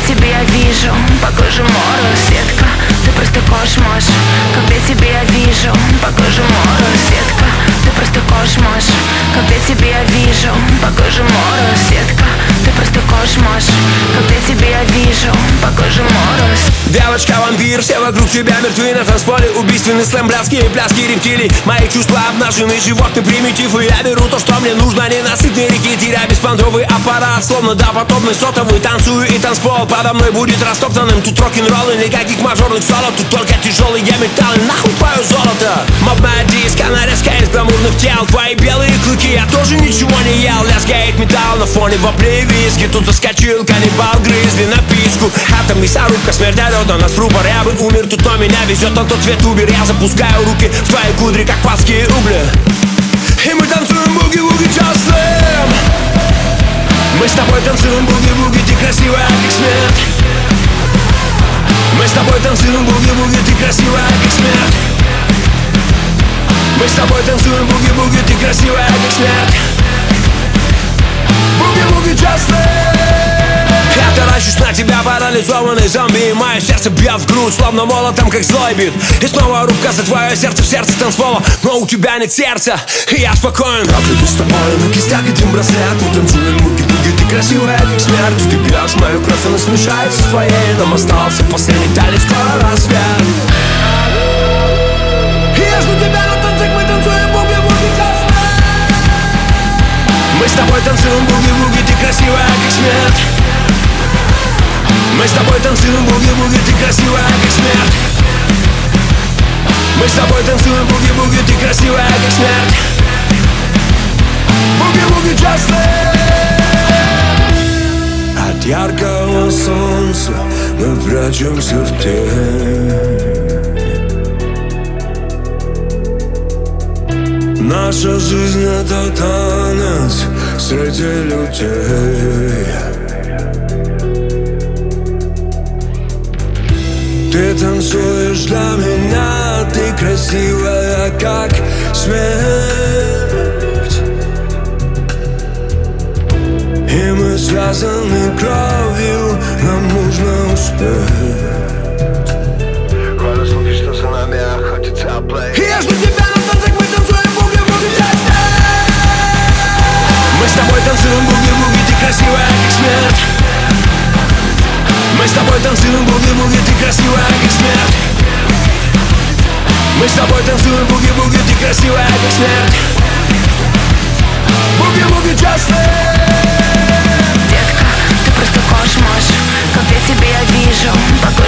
тебе я вижу по коже мороз, детка, ты просто кошмар. Когда тебе я вижу по коже мороз, детка, ты просто кошмар. Когда тебе я вижу по коже мороз, детка, ты просто кошмар. Когда тебе я вижу по коже мороз. Девочка-вампир, все вокруг тебя мертвы. На танцполе убийственный слэм, блядские пляски рептилий. Мои чувства обнажены, животный примитив. И я беру то, что мне нужно, ненасытные реки. Теряя беспонтовый аппарат, словно допотопный сотовый. Танцую и танцпол подо мной будет растоптанным. Тут рок-н-ролл и никаких мажорных соло. Тут только тяжелые металлы, нахуй твое золото. Мобная диска, нарезка из гламурных тел. Твои белые клыки, я тоже ничего не ел. Лязгает металл на фоне воплей виски. Тут заскочил каннибал, грызли написку. Атом, мясорубка, смерть орет на нас в рупор. Я бы умер, тут но меня везет на тот свет убер. Я запускаю руки в твои кудри, как плоские угли. И мы танцуем буги-буги just slam. Мы с тобой танцуем буги-буги, ты красивая, как смерть. Мы с тобой танцуем буги-буги, ты красивая, как смерть. Мы с тобой танцуем буги-буги, ты красивая, как смерть. Буги-буги just slam. Я таращусь на тебя, парализованный зомби. И мое сердце бьет в грудь, словно молотом, как злой бит. И снова рубка за твое сердце в сердце танцпола. Но у тебя нет сердца, и я спокоен. Проклятый с тобой, на кистях один браслет. Мы танцуем буги-буги, ты красивая, как смерть. Ты пьешь мою кровь, она смешается с твоей. Нам остался последний танец, скоро рассвет. И я жду тебя на танцах, мы танцуем буги-буги just slam. Мы с тобой танцуем буги-буги, ты красивая, как смерть. Мы с тобой танцуем буги-буги, ты красивая, как смерть. Мы с тобой танцуем буги-буги, ты красивая, как смерть. Буги-буги just slam. От яркого солнца мы прячемся в тень. Наша жизнь — это танец среди людей. Ты танцуешь для меня, ты красивая, как смерть. И мы связаны кровью, нам нужно успеть. Когда слухи, что за нами охотится плей. И я жду тебя на танцах, мы танцуем буги-буги just slam. Мы с тобой танцуем буги-буги, ты красивая, как смерть. Мы с тобой танцуем буги-буги, ты красивая, как смерть. Мы с тобой танцуем буги-буги, ты красивая, как смерть. Буги-буги just slam. Детка, ты просто кошмар. Когда тебе я вижу по